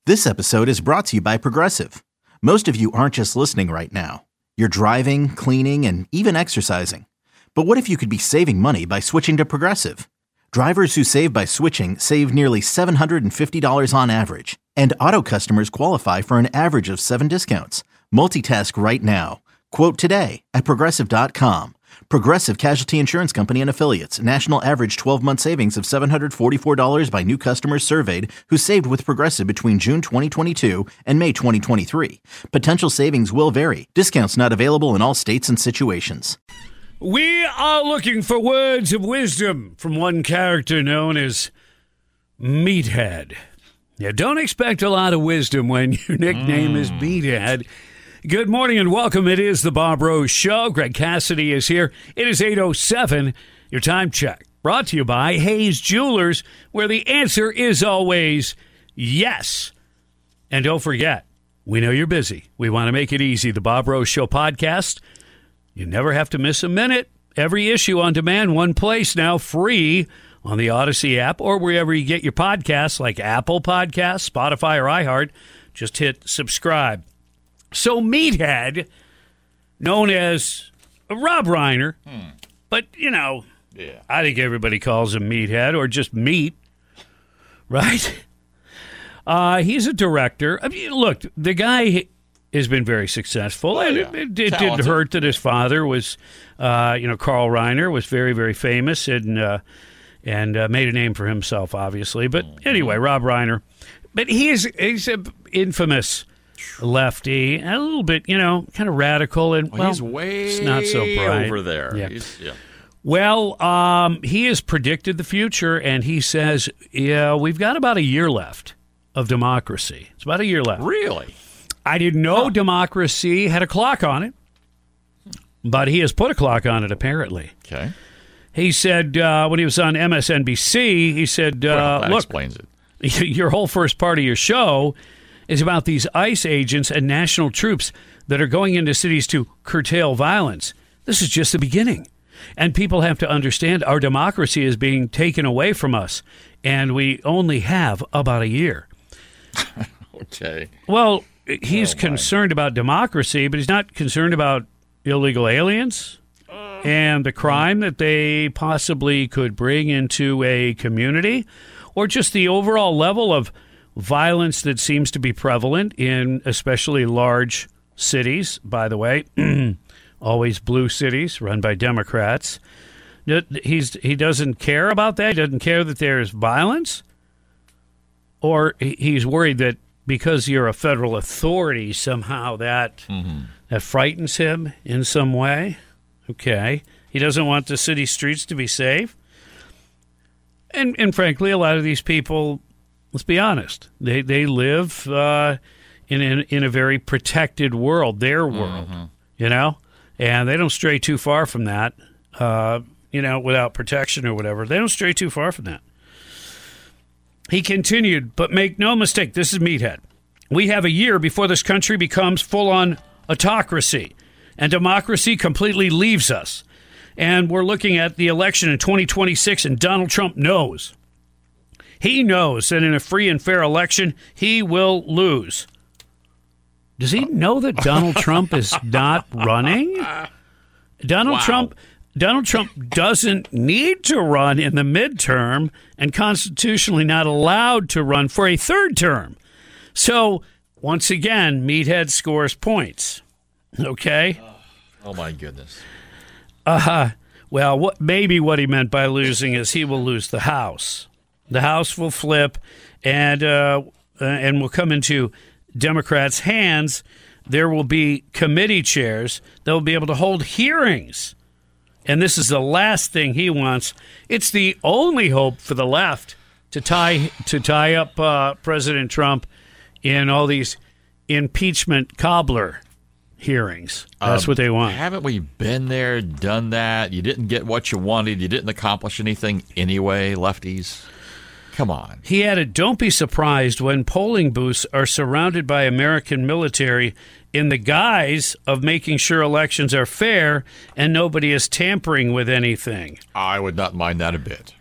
This episode is brought to you by Progressive. Most of you aren't just listening right now. You're driving, cleaning, and even exercising. But what if you could be saving money by switching to Progressive? Drivers who save by switching save nearly $750 on average. And auto customers qualify for an average of 7 discounts. Multitask right now. Quote today at Progressive.com. Progressive Casualty Insurance Company and Affiliates. National average 12-month savings of $744 by new customers surveyed who saved with Progressive between June 2022 and May 2023. Potential savings will vary. Discounts not available in all states and situations. We are looking for words of wisdom from one character known as Meathead. Now, don't expect a lot of wisdom when your nickname is Meathead. Good morning and welcome. It is the Bob Rose Show. Greg Cassidy is here. It is 8:07. Your time check. Brought to you by Hayes Jewelers, where the answer is always yes. And don't forget, we know you're busy. We want to make it easy. The Bob Rose Show podcast. You never have to miss a minute. Every issue on demand, one place now, free on the Odyssey app or wherever you get your podcasts like Apple Podcasts, Spotify, or iHeart. Just hit subscribe. So Meathead, known as Rob Reiner, but, you know, I think everybody calls him Meathead or just Meat, right? He's a director. I mean, look, the guy has been very successful. It didn't hurt that his father was, Carl Reiner was very, very famous and made a name for himself, obviously. But anyway, Rob Reiner. But he's an infamous lefty, a little bit, kind of radical, and he's way it's not so bright over there. Yeah. Well, he has predicted the future, and he says, we've got about a year left of democracy. It's about a year left. Really? I didn't know democracy had a clock on it, but he has put a clock on it, apparently. Okay. He said, when he was on MSNBC, he said, that look, explains it. Your whole first part of your show is about these ICE agents and national troops that are going into cities to curtail violence. This is just the beginning. And people have to understand our democracy is being taken away from us, and we only have about a year. Okay. Well, he's concerned about democracy, but he's not concerned about illegal aliens and the crime that they possibly could bring into a community, or just the overall level of violence that seems to be prevalent in especially large cities, by the way, always blue cities run by Democrats. He doesn't care about that. He doesn't care that there's violence, or he's worried that because you're a federal authority, somehow that frightens him in some way. Okay. He doesn't want the city streets to be safe. And frankly, a lot of these people, let's be honest, they live in a very protected world, their world, and they don't stray too far from that, without protection or whatever. They don't stray too far from that. He continued, but make no mistake, this is Meathead. We have a year before this country becomes full-on autocracy, and democracy completely leaves us. And we're looking at the election in 2026, and Donald Trump knows. He knows that in a free and fair election, he will lose. Does he know that Donald Trump is not running? Donald Trump doesn't need to run in the midterm and constitutionally not allowed to run for a third term. So, once again, Meathead scores points. Okay? Oh, my goodness. Well, what he meant by losing is he will lose the House. The House will flip and will come into Democrats' hands. There will be committee chairs that will be able to hold hearings. And this is the last thing he wants. It's the only hope for the left to tie up President Trump in all these impeachment cobbler hearings. That's what they want. Haven't we been there, done that? You didn't get what you wanted. You didn't accomplish anything anyway, lefties. Come on. He added, don't be surprised when polling booths are surrounded by American military in the guise of making sure elections are fair and nobody is tampering with anything. I would not mind that a bit.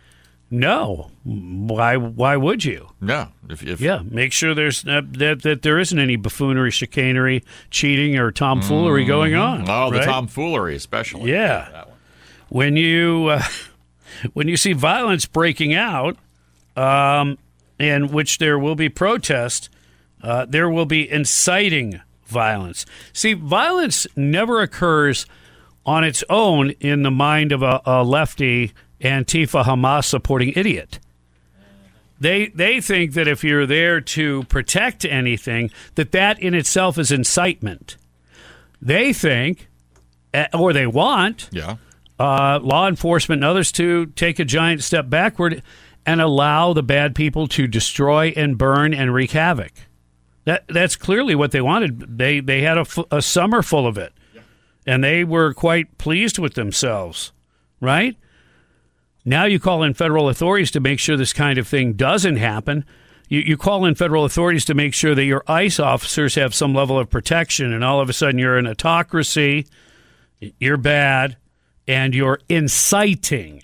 No. Why would you? No. Make sure there's that there isn't any buffoonery, chicanery, cheating, or tomfoolery going on. Oh, right? The tomfoolery especially. Yeah. That one. When you see violence breaking out, in which there will be protest, there will be inciting violence. See, violence never occurs on its own in the mind of a lefty Antifa Hamas supporting idiot. They think that if you're there to protect anything, that in itself is incitement. They think, or they want, law enforcement and others to take a giant step backward and allow the bad people to destroy and burn and wreak havoc. That's clearly what they wanted. They had a summer full of it, and they were quite pleased with themselves, right? Now you call in federal authorities to make sure this kind of thing doesn't happen. You call in federal authorities to make sure that your ICE officers have some level of protection, and all of a sudden you're an autocracy, you're bad, and you're inciting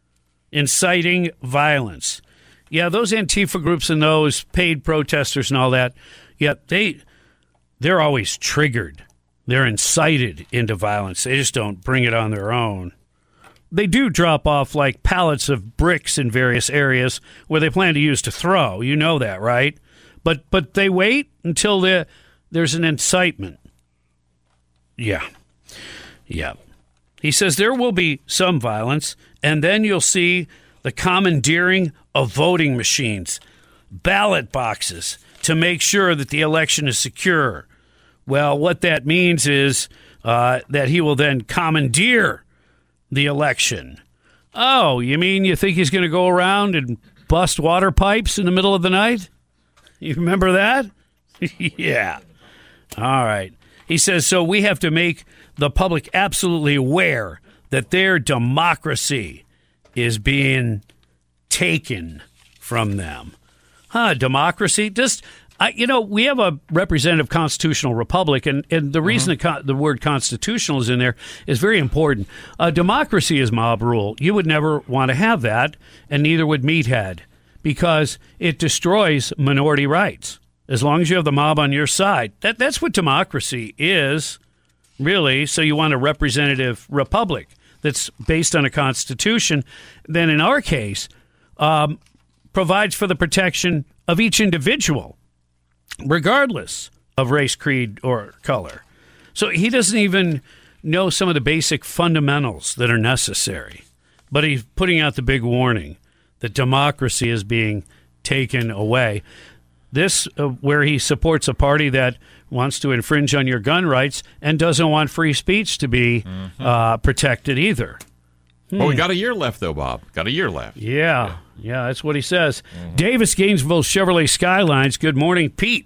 violence. Yeah, those Antifa groups and those paid protesters and all that, they're always triggered. They're incited into violence. They just don't bring it on their own. They do drop off like pallets of bricks in various areas where they plan to use to throw. You know that, right? But they wait until there's an incitement. Yeah. He says there will be some violence, and then you'll see the commandeering of voting machines, ballot boxes, to make sure that the election is secure. Well, what that means is that he will then commandeer the election. Oh, you mean you think he's going to go around and bust water pipes in the middle of the night? You remember that? Yeah. All right. He says, so we have to make the public absolutely aware that their democracy is being taken from them. Democracy? We have a representative constitutional republic, and the reason the word constitutional is in there is very important. Democracy is mob rule. You would never want to have that, and neither would Meathead, because it destroys minority rights. As long as you have the mob on your side. That's what democracy is, really. So you want a representative republic that's based on a constitution. Then in our case, provides for the protection of each individual, regardless of race, creed, or color. So he doesn't even know some of the basic fundamentals that are necessary. But he's putting out the big warning that democracy is being taken away. This, where he supports a party that wants to infringe on your gun rights and doesn't want free speech to be protected either. Well, we got a year left, though, Bob. Got a year left. Yeah, that's what he says. Davis, Gainesville, Chevrolet Skylines. Good morning, Pete.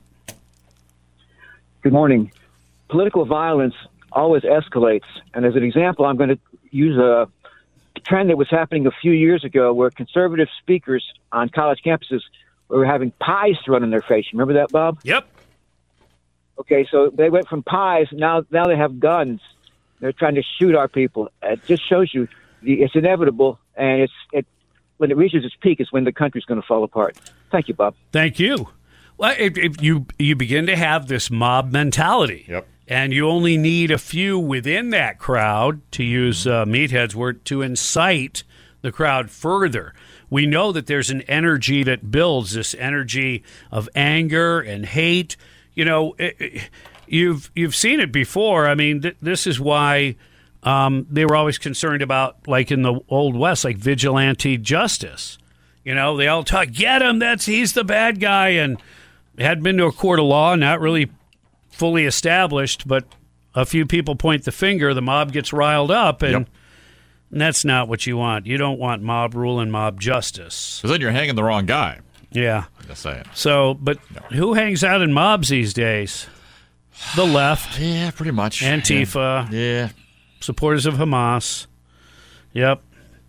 Good morning. Political violence always escalates. And as an example, I'm going to use a trend that was happening a few years ago where conservative speakers on college campuses were having pies thrown in their face. Remember that, Bob? Yep. Okay, so they went from pies, now they have guns. They're trying to shoot our people. It just shows you it's inevitable, and when it reaches its peak is when the country's going to fall apart. Thank you, Bob. Thank you. Well, if you begin to have this mob mentality, and you only need a few within that crowd, to use Meathead's word, to incite the crowd further. We know that there's an energy that builds, this energy of anger and hate. You know, you've seen it before. I mean, this is why they were always concerned about, like in the Old West, like vigilante justice. You know, they all talk, get him, he's the bad guy, and had been to a court of law, not really fully established, but a few people point the finger, the mob gets riled up, and that's not what you want. You don't want mob rule and mob justice. Because then you're hanging the wrong guy. Yeah. Just saying. So, but who hangs out in mobs these days? The left. Yeah, pretty much. Antifa. Yeah. Supporters of Hamas. Yep.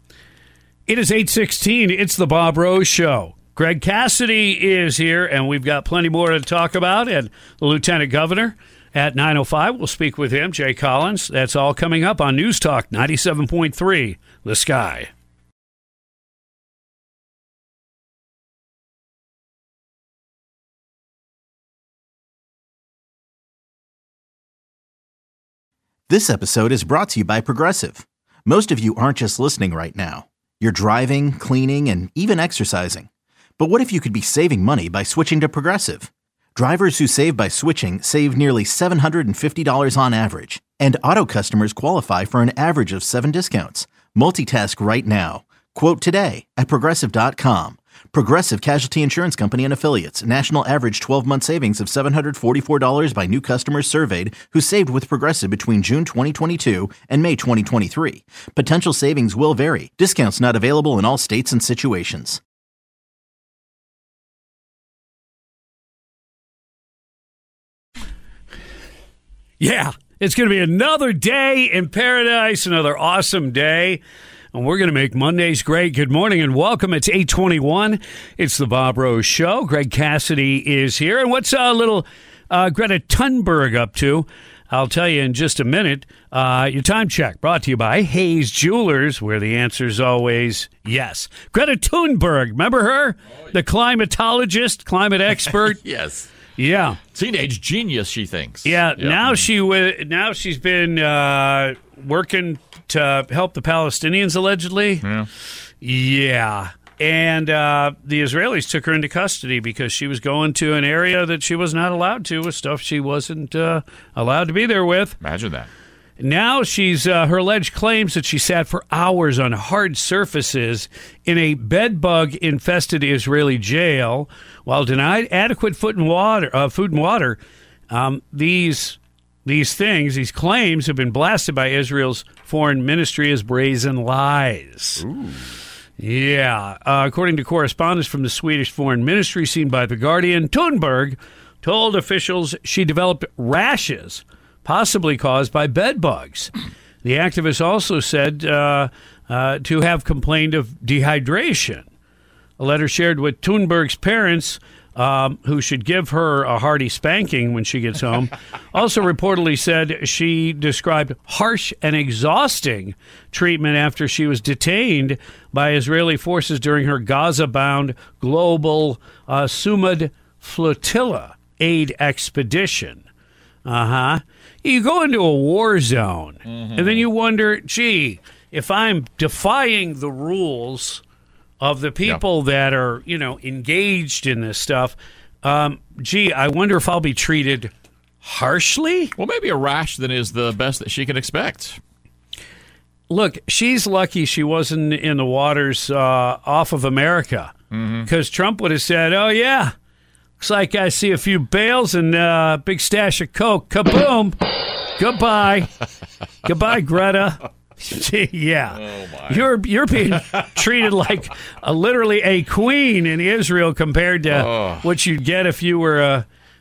It is 8:16. It's the Bob Rose Show. Greg Cassidy is here, and we've got plenty more to talk about. And the Lieutenant Governor at 9:05. We'll speak with him, Jay Collins. That's all coming up on News Talk 97.3, The Sky. This episode is brought to you by Progressive. Most of you aren't just listening right now. You're driving, cleaning, and even exercising. But what if you could be saving money by switching to Progressive? Drivers who save by switching save nearly $750 on average. And auto customers qualify for an average of 7 discounts. Multitask right now. Quote today at Progressive.com. Progressive Casualty Insurance Company and Affiliates. National average 12-month savings of $744 by new customers surveyed who saved with Progressive between June 2022 and May 2023. Potential savings will vary. Discounts not available in all states and situations. Yeah, it's going to be another day in paradise, another awesome day. And we're going to make Mondays great. Good morning and welcome. It's 8:21. It's the Bob Rose Show. Greg Cassidy is here. And what's little Greta Thunberg up to? I'll tell you in just a minute. Your time check brought to you by Hayes Jewelers, where the answer is always yes. Greta Thunberg, remember her? Oh, yeah. The climatologist, climate expert? Yes. Yeah. Teenage genius, she thinks. Yeah. Yep. Now she's been working to help the Palestinians, allegedly. Yeah. And the Israelis took her into custody because she was going to an area that she was not allowed to with stuff she wasn't allowed to be there with. Imagine that. Now she's her alleged claims that she sat for hours on hard surfaces in a bed-bug-infested Israeli jail while denied adequate food and water. These claims have been blasted by Israel's foreign ministry as brazen lies. Ooh. Yeah. According to correspondence from the Swedish foreign ministry seen by The Guardian, Thunberg told officials she developed rashes, possibly caused by bed bugs. The activist also said to have complained of dehydration. A letter shared with Thunberg's parents, who should give her a hearty spanking when she gets home, also reportedly said she described harsh and exhausting treatment after she was detained by Israeli forces during her Gaza-bound global Sumud flotilla aid expedition. You go into a war zone, and then you wonder, gee, if I'm defying the rules of the people that are, engaged in this stuff, I wonder if I'll be treated harshly? Well, maybe a rash then is the best that she can expect. Look, she's lucky she wasn't in the waters off of America, because Trump would have said, oh, yeah, looks like I see a few bales and a big stash of Coke. Kaboom! Goodbye. Goodbye, Greta. Yeah. Oh my. You're being treated like literally a queen in Israel compared to what you'd get if you were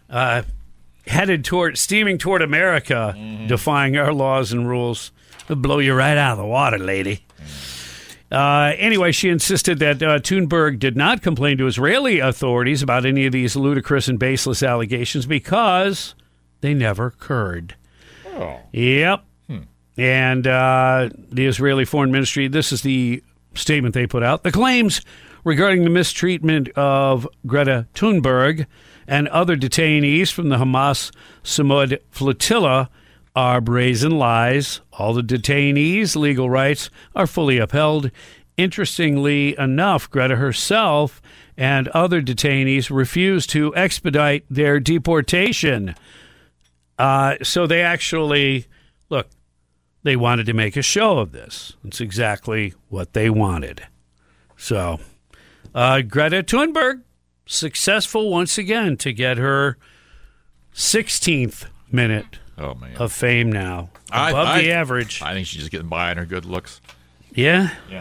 steaming toward America, defying our laws and rules. It'll blow you right out of the water, lady. Anyway, she insisted that Thunberg did not complain to Israeli authorities about any of these ludicrous and baseless allegations because they never occurred. Oh. Yep. And the Israeli Foreign Ministry, this is the statement they put out. The claims regarding the mistreatment of Greta Thunberg and other detainees from the Hamas Sumud flotilla are brazen lies. All the detainees' legal rights are fully upheld. Interestingly enough, Greta herself and other detainees refused to expedite their deportation. So they actually, look, they wanted to make a show of this. It's exactly what they wanted. So, Greta Thunberg, successful once again to get her 16th minute of fame now. Above the average. I think she's just getting by on her good looks. Yeah? Yeah.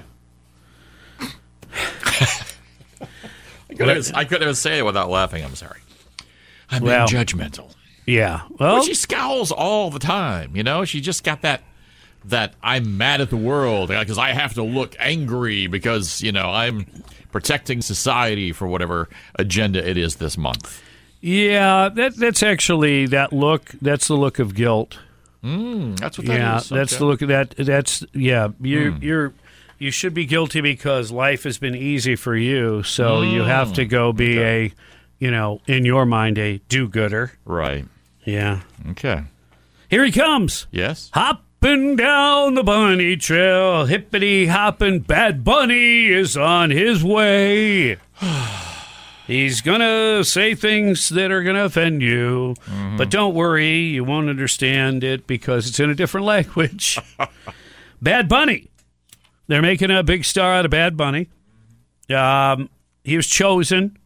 I couldn't even say it without laughing. I'm sorry. I'm being judgmental. Yeah. Well, she scowls all the time, She just got that I'm mad at the world because I have to look angry because, I'm protecting society for whatever agenda it is this month. Yeah, that's actually that look. That's the look of guilt. That's what that is. Yeah, that's okay. the look of that. That's you should be guilty because life has been easy for you, so you have to go be a, in your mind, a do-gooder. Right. Yeah. Okay. Here he comes. Yes. Hopping down the bunny trail, hippity hopping, Bad Bunny is on his way. He's going to say things that are going to offend you, but don't worry, you won't understand it because it's in a different language. Bad Bunny. They're making a big star out of Bad Bunny. He was chosen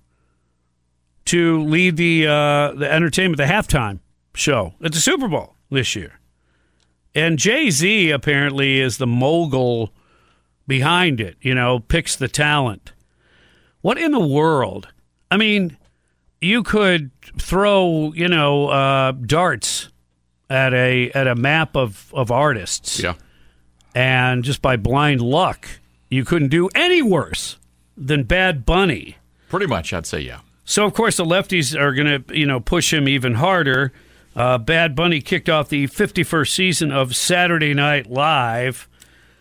to lead the entertainment, the halftime show at the Super Bowl this year. And Jay-Z apparently is the mogul behind it, picks the talent. What in the world? I mean, you could throw, darts at a map of artists. Yeah. And just by blind luck, you couldn't do any worse than Bad Bunny. Pretty much, I'd say, yeah. So, of course, the lefties are going to, push him even harder. Bad Bunny kicked off the 51st season of Saturday Night Live.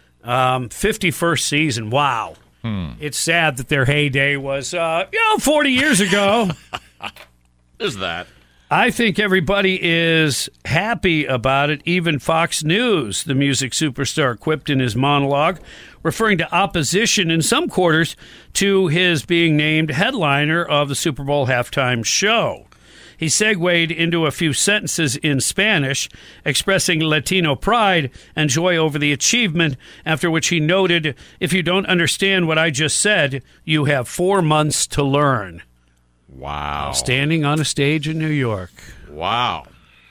51st season, wow. It's sad that their heyday was, 40 years ago. There's that. I think everybody is happy about it. Even Fox News, the music superstar, quipped in his monologue, referring to opposition in some quarters to his being named headliner of the Super Bowl halftime show. He segued into a few sentences in Spanish, expressing Latino pride and joy over the achievement, after which he noted, "If you don't understand what I just said, you have 4 months to learn." Wow. Standing on a stage in New York. Wow.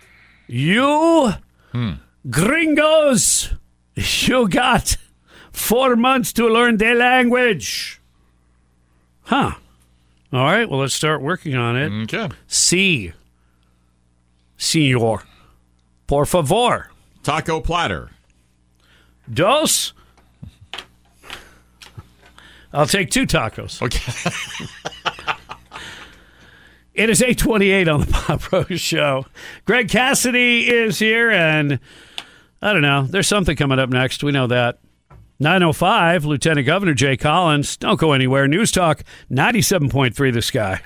You gringos, you got 4 months to learn the language. Huh. All right, well, let's start working on it. Okay. Sí, señor. Por favor. Taco platter. Dos. I'll take 2 tacos. Okay. It is 8:28 on the Bob Rose Show. Greg Cassidy is here, and I don't know. There's something coming up next. We know that. 9:05, Lieutenant Governor Jay Collins. Don't go anywhere. News Talk 97.3 The Sky.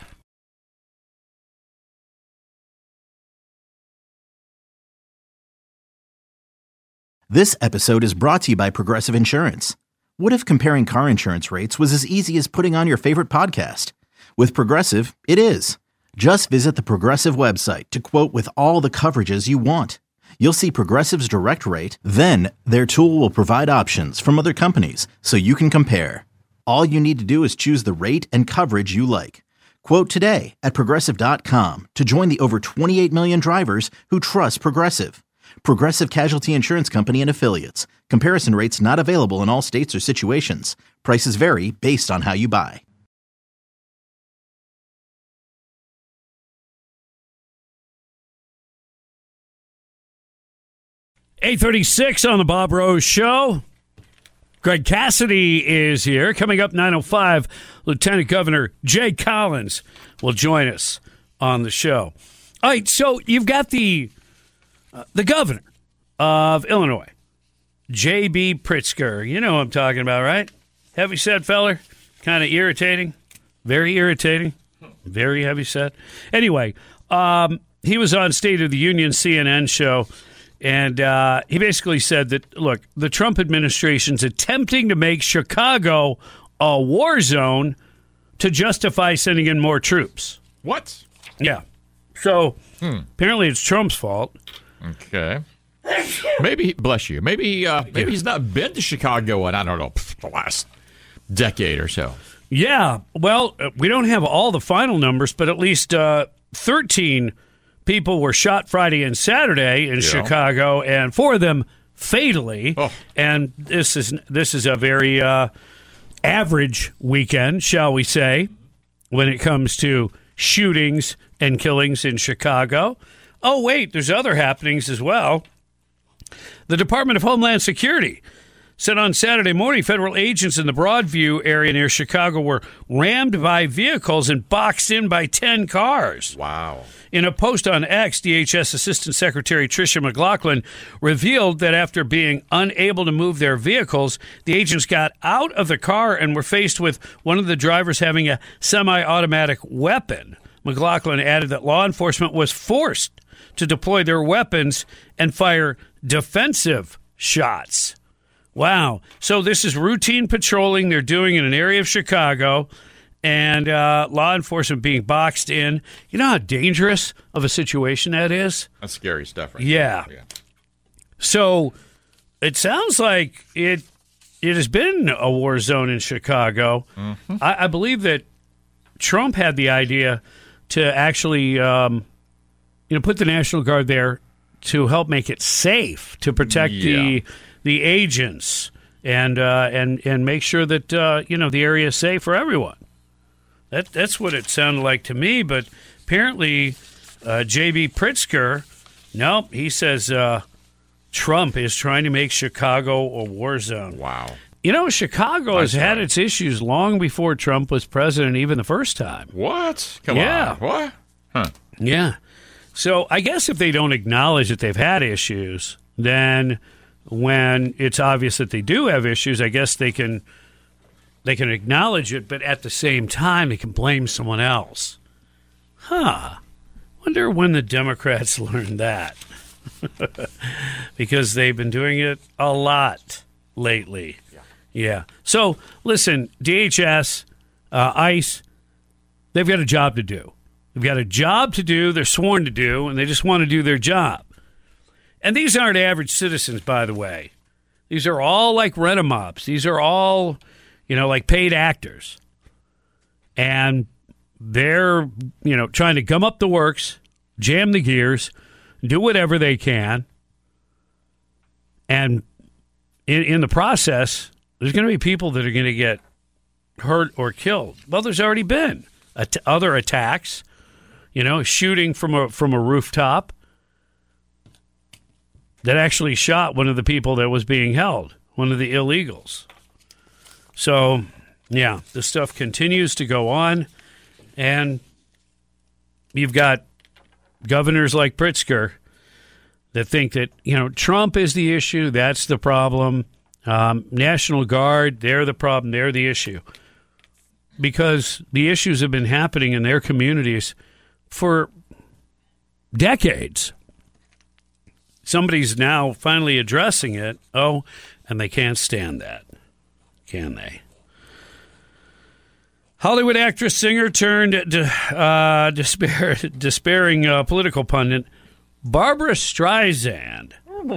This episode is brought to you by Progressive Insurance. What if comparing car insurance rates was as easy as putting on your favorite podcast? With Progressive, it is. Just visit the Progressive website to quote with all the coverages you want. You'll see Progressive's direct rate, then their tool will provide options from other companies so you can compare. All you need to do is choose the rate and coverage you like. Quote today at Progressive.com to join the over 28 million drivers who trust Progressive. Progressive Casualty Insurance Company and Affiliates. Comparison rates not available in all states or situations. Prices vary based on how you buy. $8:36 on the Bob Rose Show. Greg Cassidy is here. Coming up 9:05, Lieutenant Governor Jay Collins will join us on the show. All right, so you've got the governor of Illinois, J.B. Pritzker. You know what I'm talking about, right? Heavy set feller, kind of irritating, very irritating, very heavy set. Anyway, he was on State of the Union CNN show. And he basically said that, look, the Trump administration's attempting to make Chicago a war zone to justify sending in more troops. What? Yeah. So apparently it's Trump's fault. Okay. Maybe, bless you, maybe he's not been to Chicago in, I don't know, the last decade or so. Yeah. Well, we don't have all the final numbers, but at least 13 people were shot Friday and Saturday in Chicago, and 4 of them fatally. Oh. And this is a very average weekend, shall we say, when it comes to shootings and killings in Chicago. Oh, wait, there's other happenings as well. The Department of Homeland Security said on Saturday morning federal agents in the Broadview area near Chicago were rammed by vehicles and boxed in by 10 cars. Wow. In a post on X, DHS Assistant Secretary Tricia McLaughlin revealed that after being unable to move their vehicles, the agents got out of the car and were faced with one of the drivers having a semi-automatic weapon. McLaughlin added that law enforcement was forced to deploy their weapons and fire defensive shots. Wow. So this is routine patrolling they're doing in an area of Chicago, and law enforcement being boxed in. You know how dangerous of a situation that is? That's scary stuff, right? Yeah. So it sounds like it has been a war zone in Chicago. Mm-hmm. I believe that Trump had the idea to actually put the National Guard there to help make it safe, to protect the agents and make sure that the area is safe for everyone. That's what it sounded like to me. But apparently, J.B. Pritzker, nope, he says Trump is trying to make Chicago a war zone. Wow. You know, Chicago has had its issues long before Trump was president, even the first time. What? Come on. What? Huh. Yeah. So I guess if they don't acknowledge that they've had issues, then when it's obvious that they do have issues, I guess they can acknowledge it, but at the same time, they can blame someone else. Wonder when the Democrats learned that. Because they've been doing it a lot lately. Yeah. So, listen, DHS, ICE, they've got a job to do. They've got a job to do, they're sworn to do, and they just want to do their job. And these aren't average citizens, by the way. These are all like rent-a-mops. These are all, like paid actors. And they're, trying to gum up the works, jam the gears, do whatever they can. And in the process, there's going to be people that are going to get hurt or killed. Well, there's already been other attacks, shooting from a rooftop that actually shot one of the people that was being held, one of the illegals. So, yeah, this stuff continues to go on, and you've got governors like Pritzker that think that, Trump is the issue, that's the problem. National Guard, they're the problem, they're the issue. Because the issues have been happening in their communities for decades. Somebody's now finally addressing it. Oh, and they can't stand that, can they? Hollywood actress, singer turned despairing political pundit Barbra Streisand.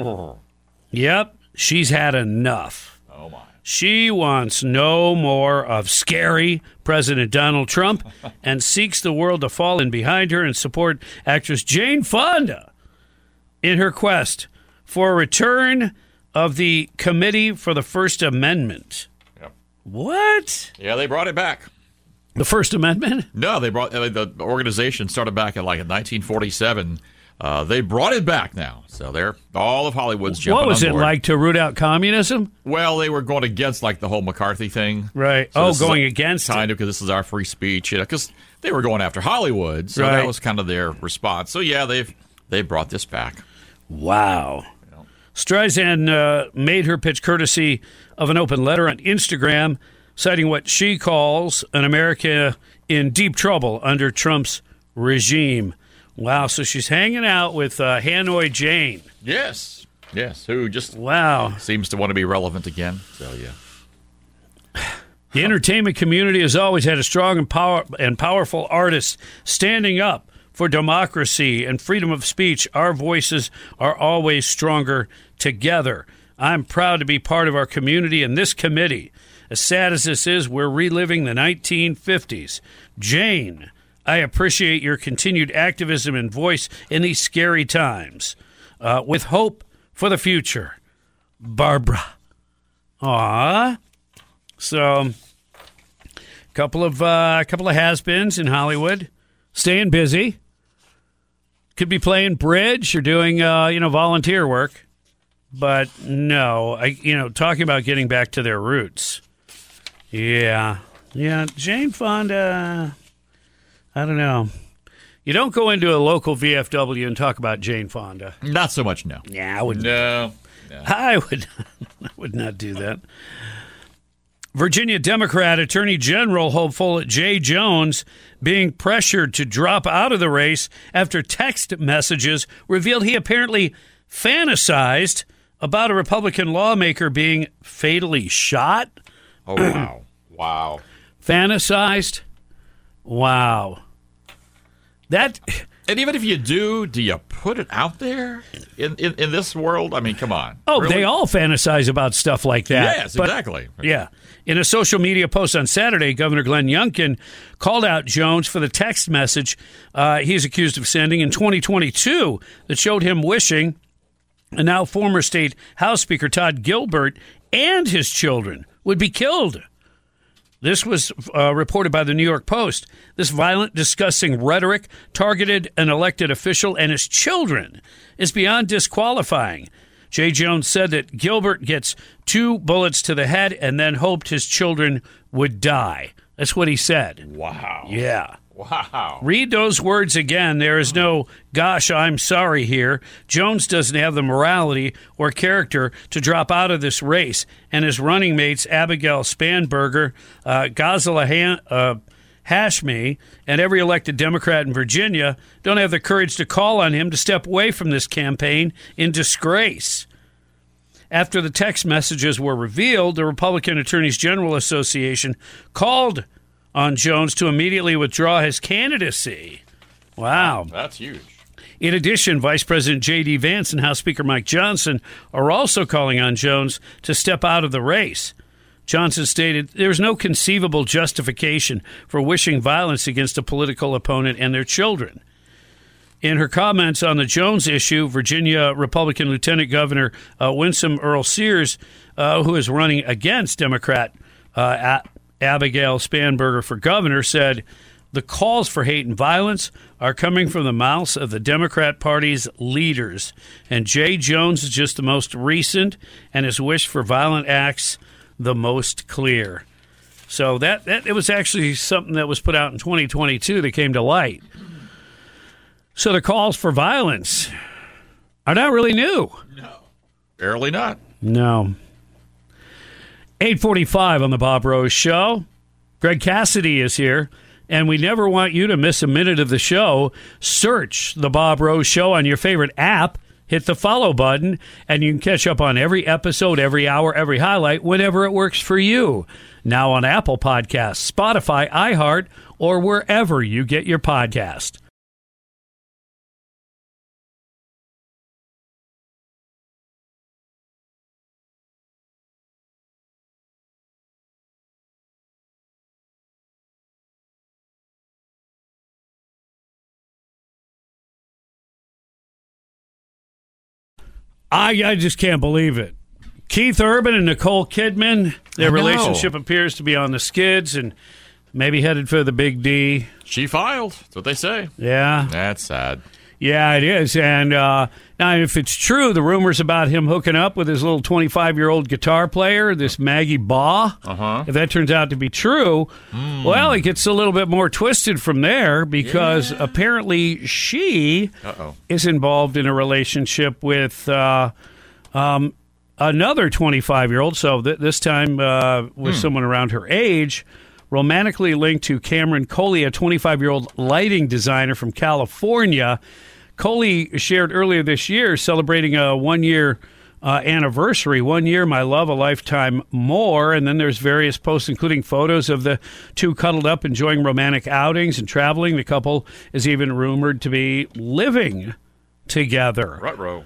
Yep, she's had enough. Oh, my. She wants no more of scary President Donald Trump and seeks the world to fall in behind her and support actress Jane Fonda in her quest for a return of the Committee for the First Amendment. Yep. What? Yeah, they brought it back. The First Amendment? No, they brought the organization started back in 1947. They brought it back now, so they're all of Hollywood's jumping on board. What was it like to root out communism? Well, they were going against the whole McCarthy thing, right? So going against kind of because this is our free speech, because they were going after Hollywood, so that was kind of their response. So yeah, they brought this back. Wow. Streisand made her pitch courtesy of an open letter on Instagram, citing what she calls an America in deep trouble under Trump's regime. Wow, so she's hanging out with Hanoi Jane. Yes, who just seems to want to be relevant again. So, yeah. The entertainment community has always had a strong and powerful artist standing up for democracy and freedom of speech. Our voices are always stronger together. I'm proud to be part of our community and this committee. As sad as this is, we're reliving the 1950s. Jane, I appreciate your continued activism and voice in these scary times. With hope for the future. Barbara. Aw. So, couple of has-beens in Hollywood. Staying busy. Could be playing bridge or doing, volunteer work. But no, talking about getting back to their roots. Yeah. Jane Fonda, I don't know. You don't go into a local VFW and talk about Jane Fonda. Not so much, no. Yeah, I would. No. I would not do that. Virginia Democrat Attorney General hopeful Jay Jones being pressured to drop out of the race after text messages revealed he apparently fantasized about a Republican lawmaker being fatally shot. Oh, wow. Wow. Fantasized? Wow. That... And even if you do you put it out there in this world? I mean, come on. Oh, really? They all fantasize about stuff like that. Yes, exactly. Yeah. In a social media post on Saturday, Governor Glenn Youngkin called out Jones for the text message he's accused of sending in 2022 that showed him wishing and now former state House Speaker Todd Gilbert and his children would be killed. This was reported by the New York Post. This violent, disgusting rhetoric targeted an elected official and his children is beyond disqualifying. Jay Jones said that Gilbert gets 2 bullets to the head and then hoped his children would die. That's what he said. Wow. Yeah. Wow. Read those words again. There is no, gosh, I'm sorry here. Jones doesn't have the morality or character to drop out of this race. And his running mates, Abigail Spanberger, Ghazala Hashmi, and every elected Democrat in Virginia don't have the courage to call on him to step away from this campaign in disgrace. After the text messages were revealed, the Republican Attorneys General Association called on Jones to immediately withdraw his candidacy. Wow. That's huge. In addition, Vice President J.D. Vance and House Speaker Mike Johnson are also calling on Jones to step out of the race. Johnson stated, "There's no conceivable justification for wishing violence against a political opponent and their children." In her comments on the Jones issue, Virginia Republican Lieutenant Governor Winsome Earl Sears, who is running against Democrat Abigail Spanberger for governor, said, "The calls for hate and violence are coming from the mouths of the Democrat Party's leaders, and Jay Jones is just the most recent, and his wish for violent acts the most clear." So that it was actually something that was put out in 2022 that came to light. So the calls for violence are not really new. No. Barely not. No. 8:45 on the Bob Rose Show. Greg Cassidy is here, and we never want you to miss a minute of the show. Search the Bob Rose Show on your favorite app. Hit the follow button, and you can catch up on every episode, every hour, every highlight, whenever it works for you. Now on Apple Podcasts, Spotify, iHeart, or wherever you get your podcast. I just can't believe it. Keith Urban and Nicole Kidman, their relationship appears to be on the skids and maybe headed for the big D. She filed. That's what they say. Yeah. That's sad. Yeah, it is. And now, if it's true, the rumors about him hooking up with his little 25-year-old guitar player, this Maggie Baugh, if that turns out to be true, well, it gets a little bit more twisted from there because apparently she is involved in a relationship with another 25-year-old, so this time with someone around her age, romantically linked to Cameron Coley, a 25-year-old lighting designer from California. Coley shared earlier this year, celebrating a one-year anniversary. 1 year, my love, a lifetime more. And then there's various posts, including photos of the two cuddled up, enjoying romantic outings and traveling. The couple is even rumored to be living together. Ruh-roh.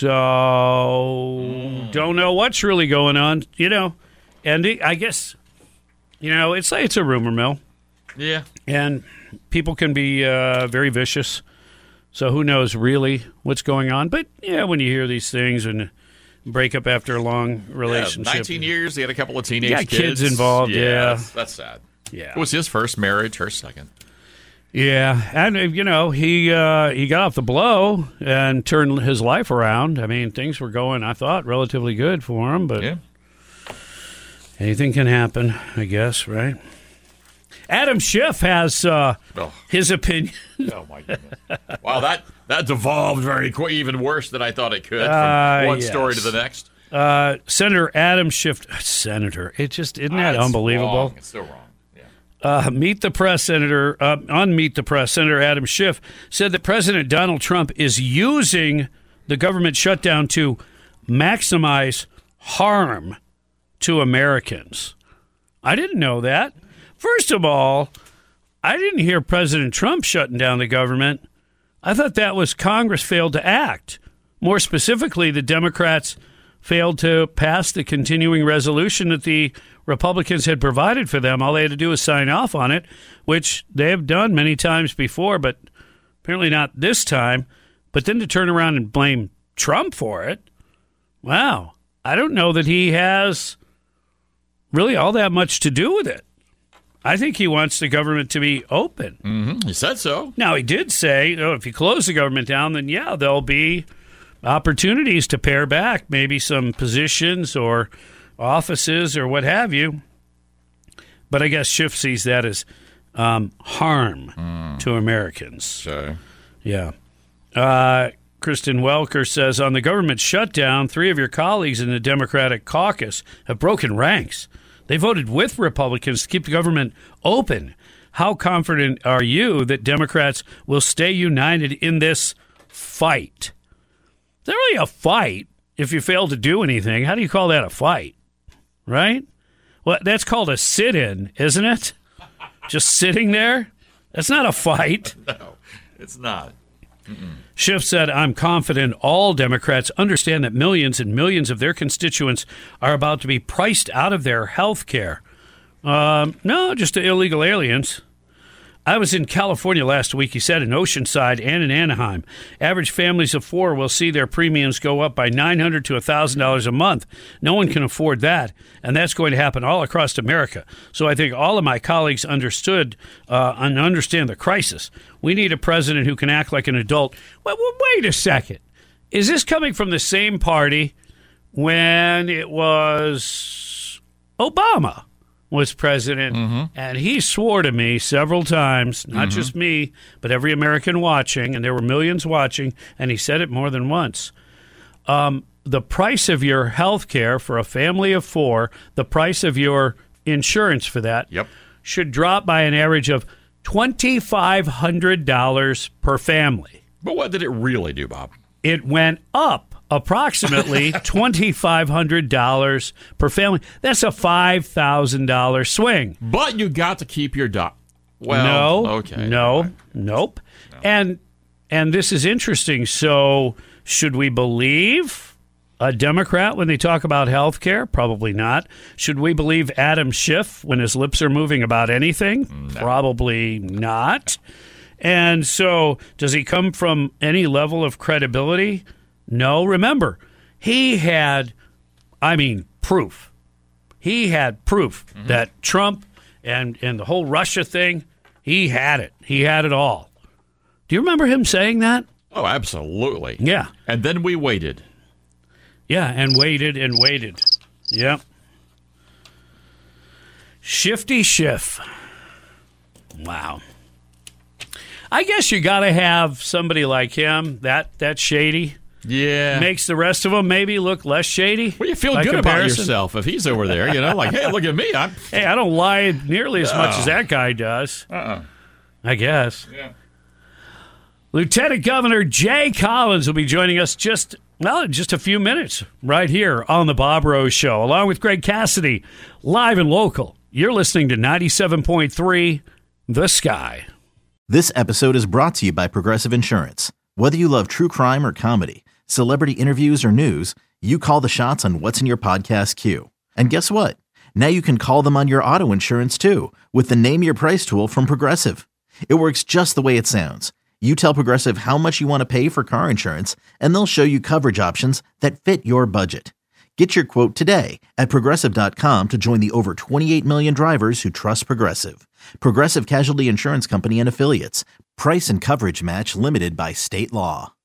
So, don't know what's really going on, And I guess, it's a rumor mill. Yeah. And people can be very vicious. So who knows really what's going on. But, when you hear these things and break up after a long relationship. 19 years, he had a couple of teenage kids involved, yeah. That's sad. Yeah. It was his first marriage, her second. Yeah, and, he got off the blow and turned his life around. I mean, things were going, I thought, relatively good for him, but anything can happen, I guess, right? Adam Schiff has his opinion. Oh, my goodness. Wow, that devolved very quick, even worse than I thought it could, from one story to the next. Senator Adam Schiff. Senator. It just, isn't that unbelievable? Wrong. It's still wrong. Yeah. Meet the Press, Senator, on Meet the Press, Senator Adam Schiff said that President Donald Trump is using the government shutdown to maximize harm to Americans. I didn't know that. First of all, I didn't hear President Trump shutting down the government. I thought that was Congress failed to act. More specifically, the Democrats failed to pass the continuing resolution that the Republicans had provided for them. All they had to do was sign off on it, which they have done many times before, but apparently not this time. But then to turn around and blame Trump for it, wow. I don't know that he has really all that much to do with it. I think he wants the government to be open. Mm-hmm. He said so. Now, he did say, if you close the government down, then yeah, there'll be opportunities to pare back maybe some positions or offices or what have you. But I guess Schiff sees that as harm to Americans. Sure. Yeah. Kristen Welker says, on the government shutdown, 3 of your colleagues in the Democratic caucus have broken ranks. They voted with Republicans to keep the government open. How confident are you that Democrats will stay united in this fight? It's not really a fight if you fail to do anything. How do you call that a fight? Right? Well, that's called a sit-in, isn't it? Just sitting there? That's not a fight. No, it's not. Schiff said, I'm confident all Democrats understand that millions and millions of their constituents are about to be priced out of their health care. No, just the illegal aliens. I was in California last week, he said, in Oceanside and in Anaheim. Average families of 4 will see their premiums go up by $900 to $1,000 a month. No one can afford that, and that's going to happen all across America. So I think all of my colleagues understood and understand the crisis. We need a president who can act like an adult. Well, wait a second. Is this coming from the same party when it was Obama was president, and he swore to me several times, not just me, but every American watching, and there were millions watching, and he said it more than once. The price of your health care for a family of 4, the price of your insurance for that should drop by an average of $2,500 per family. But what did it really do, Bob? It went up approximately $2,500 per family. That's a $5,000 swing. But you got to keep your nope. No. And this is interesting. So should we believe a Democrat when they talk about health care? Probably not. Should we believe Adam Schiff when his lips are moving about anything? No. Probably not. And so does he come from any level of credibility? No. Remember, he had, proof. He had proof that Trump and the whole Russia thing, he had it. He had it all. Do you remember him saying that? Oh, absolutely. Yeah. And then we waited. Yeah, and waited and waited. Yep. Shifty Schiff. Wow. I guess you got to have somebody like him, that shady. Yeah. Makes the rest of them maybe look less shady. Well, you feel good about yourself if he's over there, like, hey, look at me. Hey, I don't lie nearly as much as that guy does. I guess. Yeah. Lieutenant Governor Jay Collins will be joining us just a few minutes right here on the Bob Rose Show, along with Greg Cassidy, live and local. You're listening to 97.3 The Sky. This episode is brought to you by Progressive Insurance. Whether you love true crime or comedy, celebrity interviews or news, you call the shots on what's in your podcast queue. And guess what? Now you can call them on your auto insurance too with the Name Your Price tool from Progressive. It works just the way it sounds. You tell Progressive how much you want to pay for car insurance, and they'll show you coverage options that fit your budget. Get your quote today at Progressive.com to join the over 28 million drivers who trust Progressive. Progressive Casualty Insurance Company and Affiliates. Price and coverage match limited by state law.